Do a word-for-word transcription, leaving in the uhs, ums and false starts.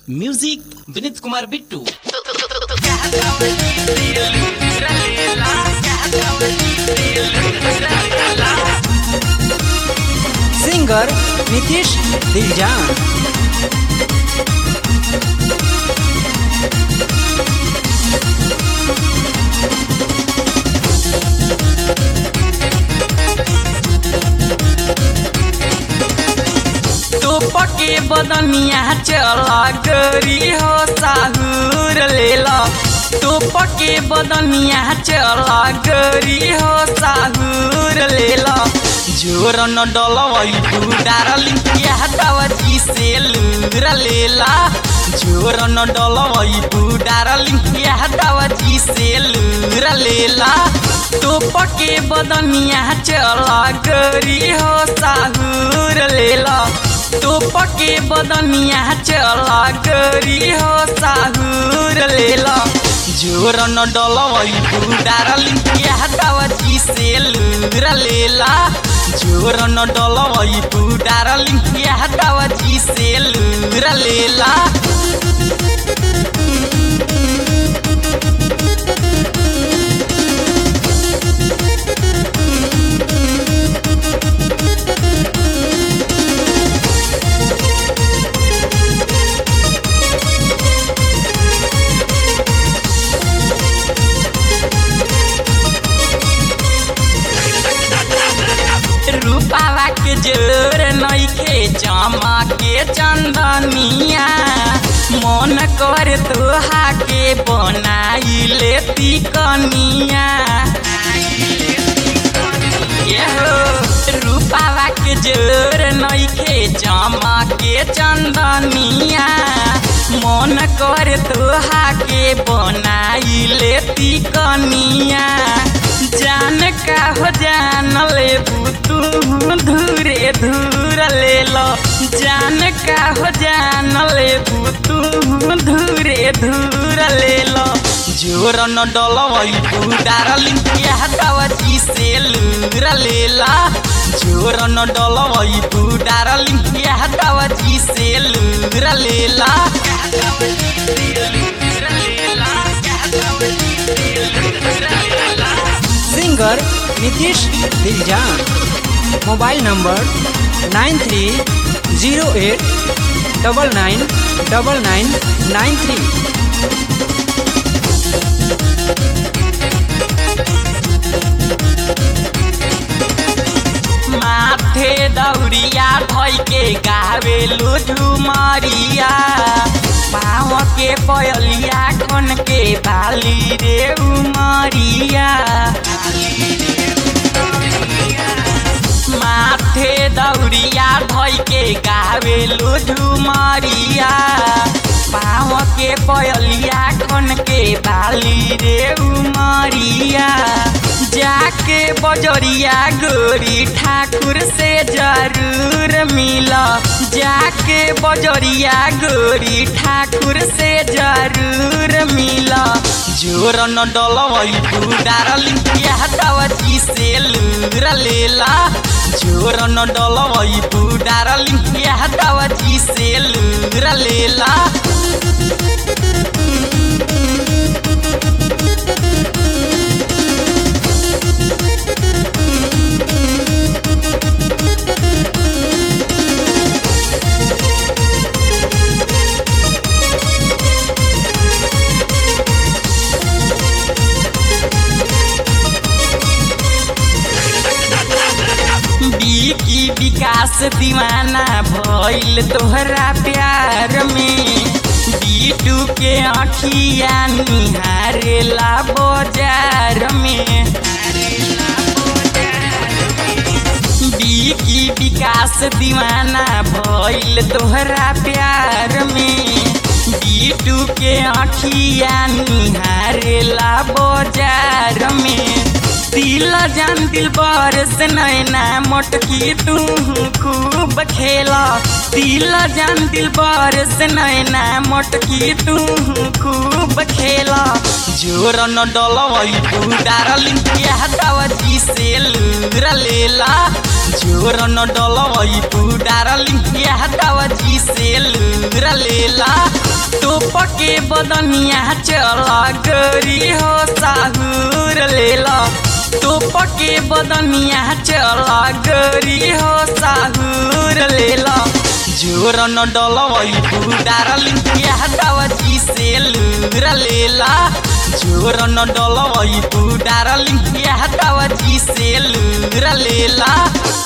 Music Vineet Kumar Bittu. Singer Nitish Diljan. तो पके बदनिया चला गरी हो साहुर लेला। तो पके बदनिया चला गरी हो साहुर लेला। जोर न डलवई तू डारली यादवजी से लूर लेला। जोर न डलवई तू डारली यादवजी से लूर लेला। तो पके बदनिया चला गरी हो साहुर लेला। तो पके बदनिया चला गरी हो साहुर लेला। जोर न डलवई तू डारली यादवजी से लूर लेला। जोर न डलवई तू डारली यादवजी से लूर लेला। रूपावा के जोर नइखे जमा के चंदनिया। मन कर तोहा के बनाई लेती कनिया। रूपावा के जोर नइखे जमा के चंदनिया। मन कर तोहा के बनाई लेती कनिया। जान का हो जान ले तू धूरे धूर ले लो। जान का हो जान ले तू धूरे धूर ले लो। जोर न डलवई तू डारली यादवजी से लूर लेला। जोर न डलवई तू डारली यादवजी से लूर लेला। Singer Nitish Diljan. Mobile number nine three zero eight double nine double nine nine three. माथे दौड़िया धोई के गावे झुमरिया। पाँव के पयलिया खन के बाली रे उमरिया। माथे दौड़िया धोई के गावे झुमरिया। पाँव के पयलिया खन के बाली रे उमरिया। जाके बजरिया गोरी ठाकुर से जरूर मिला। जाके बजरिया गोरी ठाकुर से जरूर मिला। जोर न डलवई तू डारली यादवजी से लूर लेला। जोर न डलवई तू डारली यादवजी से लूर लेला। की विकास दीवाना भइल तोहरा प्यार में। बीटू के आँखिया निहारेला बाजार में। की विकास दीवाना भइल तोहरा प्यार में। बीटू के आँखिया निहारेला बाजार में। दिल जान दिल बार से नैना मोटकी तू खूब खेला दिल जान दिल बार से नैना मोटकी तू खूब खेला जोर न डलवई तू डारलिंग के दावा जी से लूर लेला जोर न डलवई तू डारलिंग के दावा जी से लूर लेला तो पके बदनिया चला गरी हो साहूर लेला तो पके बदनिया चला गरी हो साहूर लेला जोर न डलवई तू डारलिंग के दावा जी से लूर लेला जोर न डलवई तू डारलिंग के दावा जी से लूर लेला